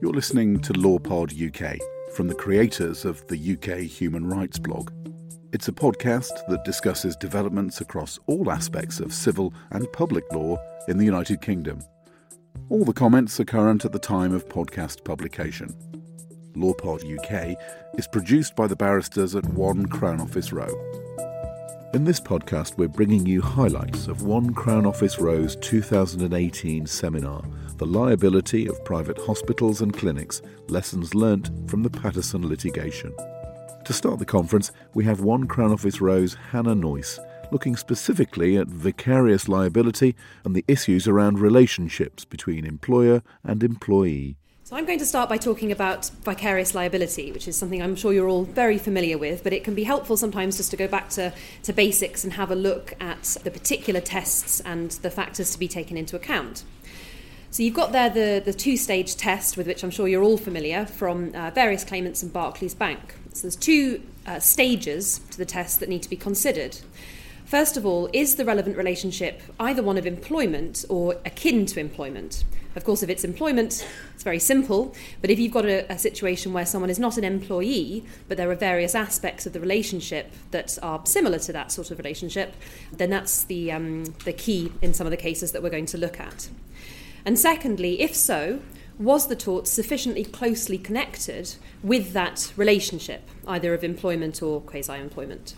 You're listening to LawPod UK from the creators of the UK Human Rights blog. It's a podcast that discusses developments across all aspects of civil and public law in the United Kingdom. All the comments are current at the time of podcast publication. LawPod UK is produced by the barristers at 1 Crown Office Row. In this podcast, we're bringing you highlights of 1 Crown Office Row's 2018 seminar, The Liability of Private Hospitals and Clinics, Lessons Learnt from the Patterson Litigation. To start the conference, we have 1 Crown Office Row's Hannah Noyce, looking specifically at vicarious liability and the issues around relationships between employer and employee. So I'm going to start by talking about vicarious liability, which is something I'm sure you're all very familiar with, but it can be helpful sometimes just to go back to basics and have a look at the particular tests and the factors to be taken into account. So you've got there the two-stage test with which I'm sure you're all familiar from various claimants in Barclays Bank. So there's two stages to the test that need to be considered. First of all, is the relevant relationship either one of employment or akin to employment? Of course, if it's employment, it's very simple, but if you've got a situation where someone is not an employee, but there are various aspects of the relationship that are similar to that sort of relationship, then that's the key in some of the cases that we're going to look at. And secondly, if so, was the tort sufficiently closely connected with that relationship, either of employment or quasi-employment?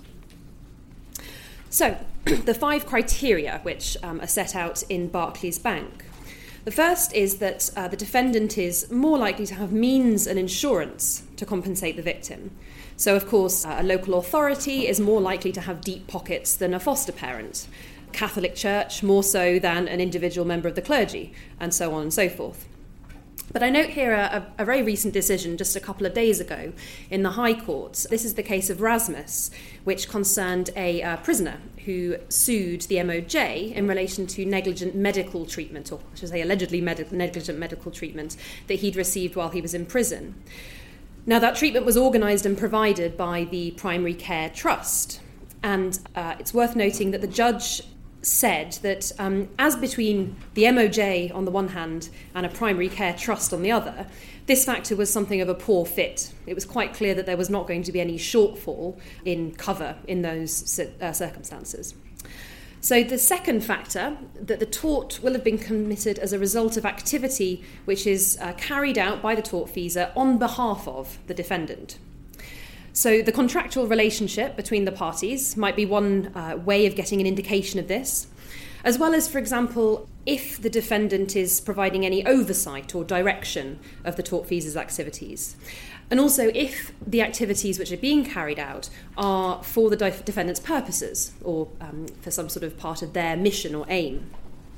So, the 5 criteria which are set out in Barclays Bank. The first is that the defendant is more likely to have means and insurance to compensate the victim. So, of course, a local authority is more likely to have deep pockets than a foster parent. Catholic Church more so than an individual member of the clergy, and so on and so forth. But I note here a very recent decision just a couple of days ago in the High Court. This is the case of Rasmus, which concerned a prisoner who sued the MOJ in relation to negligent medical treatment, or I should say allegedly negligent medical treatment that he'd received while he was in prison. Now, that treatment was organised and provided by the Primary Care Trust, and it's worth noting that the judge said that as between the MOJ on the one hand and a primary care trust on the other, this factor was something of a poor fit. It was quite clear that there was not going to be any shortfall in cover in those circumstances. So the second factor, that the tort will have been committed as a result of activity which is carried out by the tortfeasor on behalf of the defendant. So the contractual relationship between the parties might be one way of getting an indication of this, as well as, for example, if the defendant is providing any oversight or direction of the tortfeasor's activities. And also if the activities which are being carried out are for the defendant's purposes or for some sort of part of their mission or aim.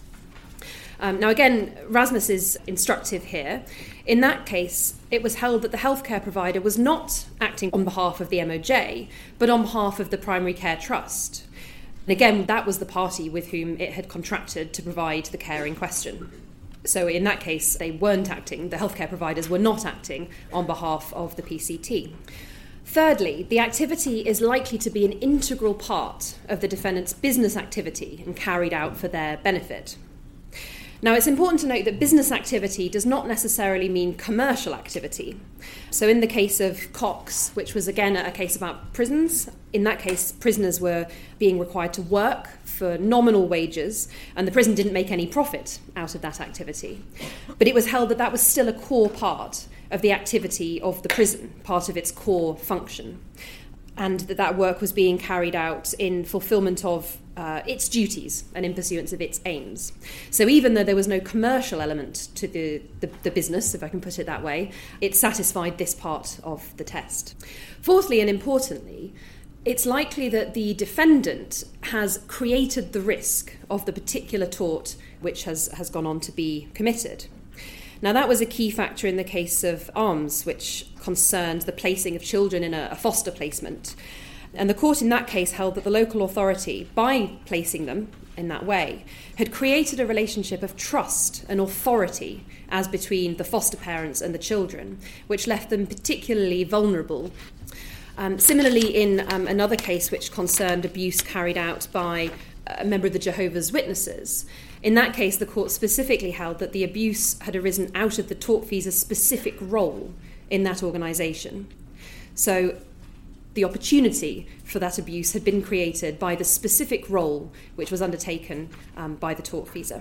Now again, Rasmus is instructive here. In that case, it was held that the healthcare provider was not acting on behalf of the MOJ, but on behalf of the Primary Care Trust. And again, that was the party with whom it had contracted to provide the care in question. So in that case, they weren't acting, the healthcare providers were not acting on behalf of the PCT. Thirdly, the activity is likely to be an integral part of the defendant's business activity and carried out for their benefit. Now, it's important to note that business activity does not necessarily mean commercial activity. So in the case of Cox, which was again a case about prisons, in that case, prisoners were being required to work for nominal wages, and the prison didn't make any profit out of that activity. But it was held that that was still a core part of the activity of the prison, part of its core function, and that work was being carried out in fulfilment of its duties and in pursuance of its aims. So even though there was no commercial element to the business, if I can put it that way, it satisfied this part of the test. Fourthly, and importantly, it's likely that the defendant has created the risk of the particular tort which has gone on to be committed. Now, that was a key factor in the case of Arms, which concerned the placing of children in a foster placement. And the court in that case held that the local authority, by placing them in that way, had created a relationship of trust and authority as between the foster parents and the children, which left them particularly vulnerable. Similarly, in another case which concerned abuse carried out by a member of the Jehovah's Witnesses. In that case, the court specifically held that the abuse had arisen out of the tortfeasor's specific role in that organisation. So the opportunity for that abuse had been created by the specific role which was undertaken by the tortfeasor.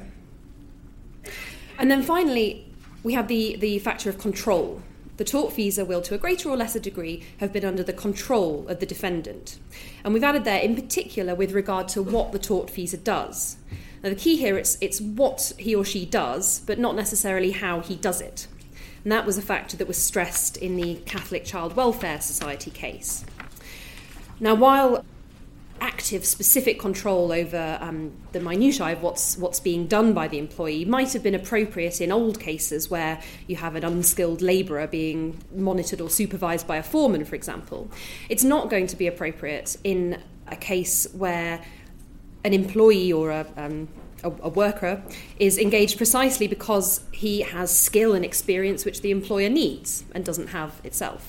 And then finally, we have the factor of control. The tortfeasor will, to a greater or lesser degree, have been under the control of the defendant. And we've added there, in particular, with regard to what the tortfeasor does. Now, the key here, it's what he or she does, but not necessarily how he does it. And that was a factor that was stressed in the Catholic Child Welfare Society case. Now, while active, specific control over the minutiae of what's being done by the employee might have been appropriate in old cases where you have an unskilled labourer being monitored or supervised by a foreman, for example, it's not going to be appropriate in a case where an employee or a worker is engaged precisely because he has skill and experience which the employer needs and doesn't have itself.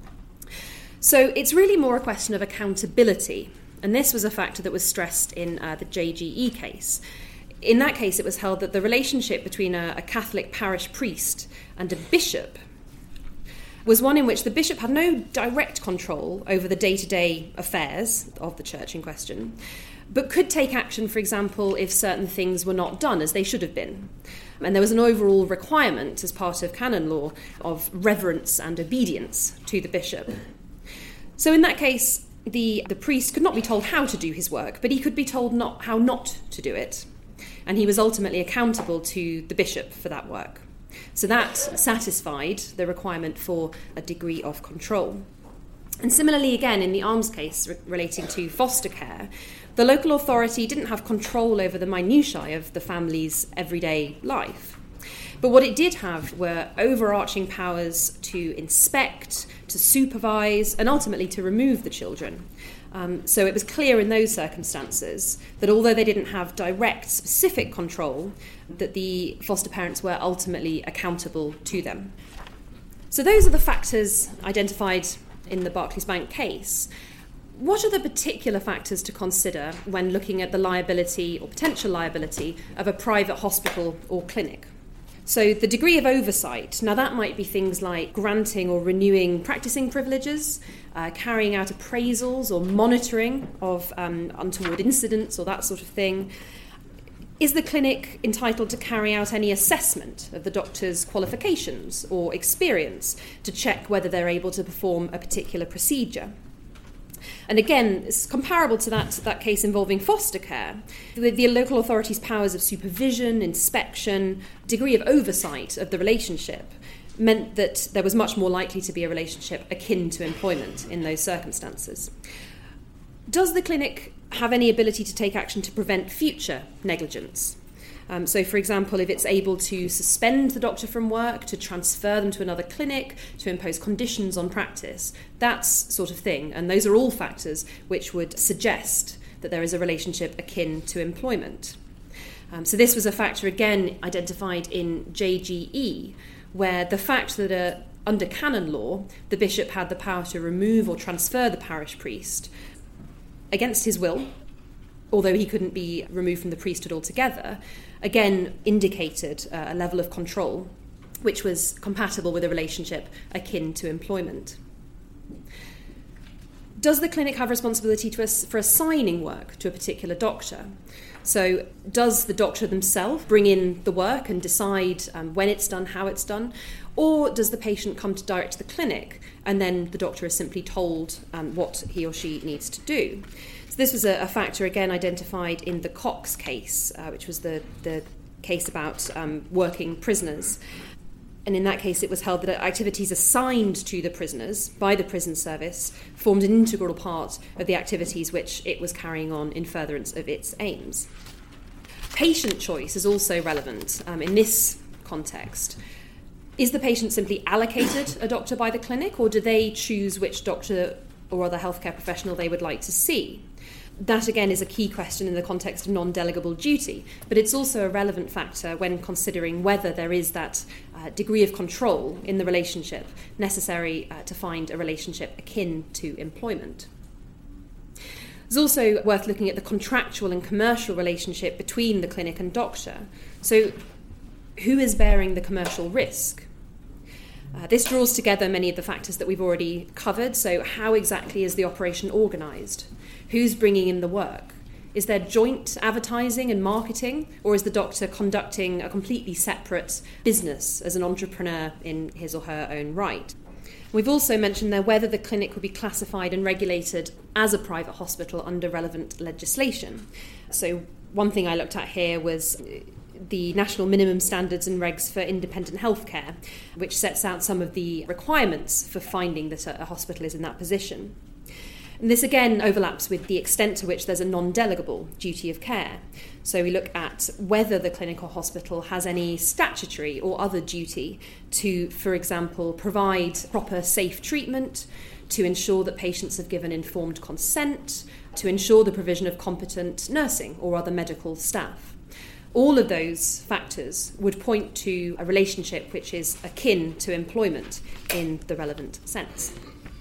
So it's really more a question of accountability. And this was a factor that was stressed in the JGE case. In that case, it was held that the relationship between a Catholic parish priest and a bishop was one in which the bishop had no direct control over the day-to-day affairs of the church in question, but could take action, for example, if certain things were not done as they should have been. And there was an overall requirement as part of canon law of reverence and obedience to the bishop. So in that case, the priest could not be told how to do his work, but he could be told how not to do it. And he was ultimately accountable to the bishop for that work. So that satisfied the requirement for a degree of control. And similarly, again, in the Arms case relating to foster care, the local authority didn't have control over the minutiae of the family's everyday life. But what it did have were overarching powers to inspect, to supervise, and ultimately to remove the children. So it was clear in those circumstances that although they didn't have direct, specific control, that the foster parents were ultimately accountable to them. So those are the factors identified in the Barclays Bank case. What are the particular factors to consider when looking at the liability or potential liability of a private hospital or clinic? So the degree of oversight, now that might be things like granting or renewing practicing privileges, carrying out appraisals or monitoring of untoward incidents or that sort of thing. Is the clinic entitled to carry out any assessment of the doctor's qualifications or experience to check whether they're able to perform a particular procedure? And again, it's comparable to that case involving foster care. The local authority's powers of supervision, inspection, degree of oversight of the relationship meant that there was much more likely to be a relationship akin to employment in those circumstances. Does the clinic have any ability to take action to prevent future negligence? So, for example, if it's able to suspend the doctor from work, to transfer them to another clinic, to impose conditions on practice, that sort of thing. And those are all factors which would suggest that there is a relationship akin to employment. So this was a factor, again, identified in JGE, where the fact that under canon law, the bishop had the power to remove or transfer the parish priest against his will, although he couldn't be removed from the priesthood altogether, again indicated a level of control which was compatible with a relationship akin to employment. Does the clinic have responsibility for assigning work to a particular doctor? So does the doctor themselves bring in the work and decide when it's done, how it's done? Or does the patient come direct to the clinic and then the doctor is simply told what he or she needs to do? So this was a factor again identified in the Cox case, which was the case about working prisoners. And in that case, it was held that activities assigned to the prisoners by the prison service formed an integral part of the activities which it was carrying on in furtherance of its aims. Patient choice is also relevant in this context. Is the patient simply allocated a doctor by the clinic, or do they choose which doctor or other healthcare professional they would like to see? That, again, is a key question in the context of non-delegable duty, but it's also a relevant factor when considering whether there is that degree of control in the relationship necessary to find a relationship akin to employment. It's also worth looking at the contractual and commercial relationship between the clinic and doctor. So who is bearing the commercial risk? This draws together many of the factors that we've already covered. So how exactly is the operation organised? Who's bringing in the work? Is there joint advertising and marketing, or is the doctor conducting a completely separate business as an entrepreneur in his or her own right? We've also mentioned there whether the clinic would be classified and regulated as a private hospital under relevant legislation. So one thing I looked at here was the National Minimum Standards and Regs for Independent Healthcare, which sets out some of the requirements for finding that a hospital is in that position. And this again overlaps with the extent to which there's a non-delegable duty of care. So we look at whether the clinic or hospital has any statutory or other duty to, for example, provide proper safe treatment, to ensure that patients have given informed consent, to ensure the provision of competent nursing or other medical staff. All of those factors would point to a relationship which is akin to employment in the relevant sense.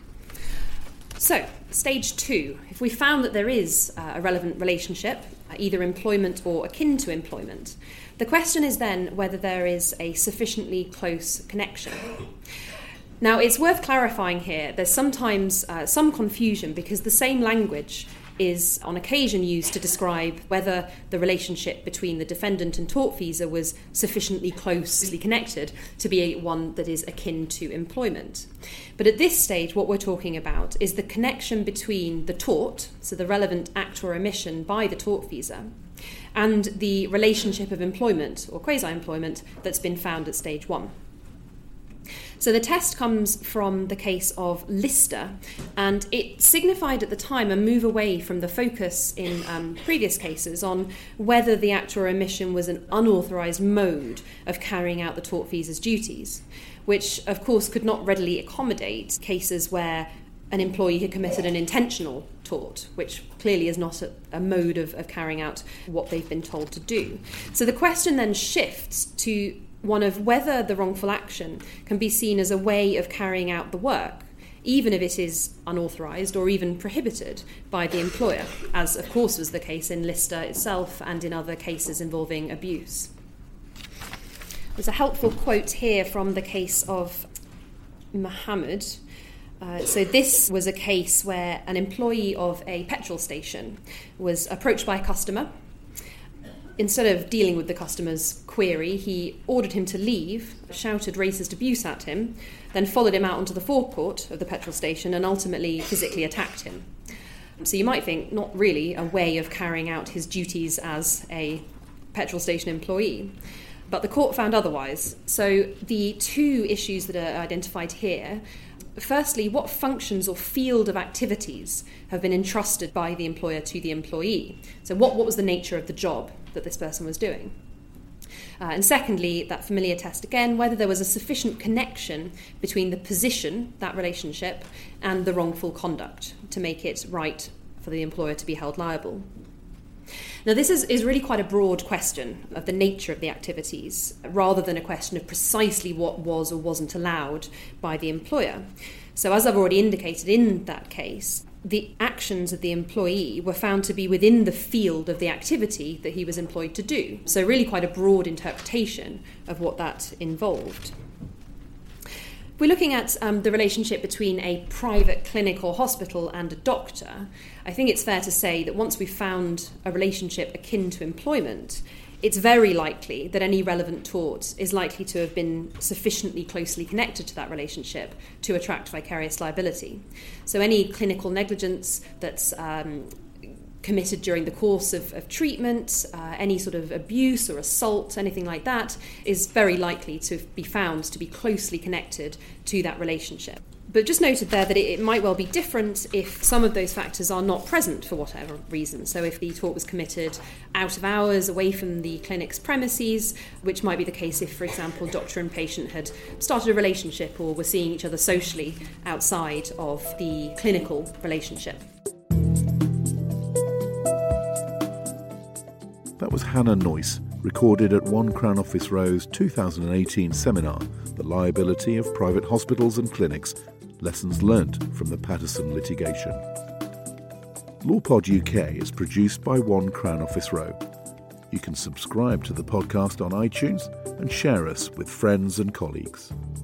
So, stage 2, if we found that there is a relevant relationship, either employment or akin to employment, the question is then whether there is a sufficiently close connection. Now, it's worth clarifying here, there's sometimes some confusion because the same language is on occasion used to describe whether the relationship between the defendant and tortfeasor was sufficiently closely connected to be one that is akin to employment. But at this stage, what we're talking about is the connection between the tort, so the relevant act or omission by the tortfeasor, and the relationship of employment or quasi-employment that's been found at stage 1. So the test comes from the case of Lister, and it signified at the time a move away from the focus in previous cases on whether the act or omission was an unauthorised mode of carrying out the tortfeasor's duties, which of course could not readily accommodate cases where an employee had committed an intentional tort, which clearly is not a mode of carrying out what they've been told to do. So the question then shifts to one of whether the wrongful action can be seen as a way of carrying out the work, even if it is unauthorised or even prohibited by the employer, as of course was the case in Lister itself and in other cases involving abuse. There's a helpful quote here from the case of Muhammad. So this was a case where an employee of a petrol station was approached by a customer. Instead of dealing with the customer's query, he ordered him to leave, shouted racist abuse at him, then followed him out onto the forecourt of the petrol station and ultimately physically attacked him. So you might think, not really a way of carrying out his duties as a petrol station employee. But the court found otherwise. So the two issues that are identified here: firstly, what functions or field of activities have been entrusted by the employer to the employee? So what was the nature of the job that this person was doing? And secondly, that familiar test again, whether there was a sufficient connection between the position, that relationship, and the wrongful conduct to make it right for the employer to be held liable. Now, this is really quite a broad question of the nature of the activities, rather than a question of precisely what was or wasn't allowed by the employer. So as I've already indicated in that case, the actions of the employee were found to be within the field of the activity that he was employed to do. So really quite a broad interpretation of what that involved. If we're looking at the relationship between a private clinic or hospital and a doctor, I think it's fair to say that once we've found a relationship akin to employment, it's very likely that any relevant tort is likely to have been sufficiently closely connected to that relationship to attract vicarious liability. So any clinical negligence that's committed during the course of treatment, any sort of abuse or assault, anything like that, is very likely to be found to be closely connected to that relationship. But just noted there that it might well be different if some of those factors are not present for whatever reason. So if the tort was committed out of hours, away from the clinic's premises, which might be the case if, for example, doctor and patient had started a relationship or were seeing each other socially outside of the clinical relationship. That was Hannah Noyce, recorded at 1 Crown Office Row's 2018 seminar, The Liability of Private Hospitals and Clinics, Lessons Learnt from the Patterson Litigation. LawPod UK is produced by One Crown Office Row. You can subscribe to the podcast on iTunes and share us with friends and colleagues.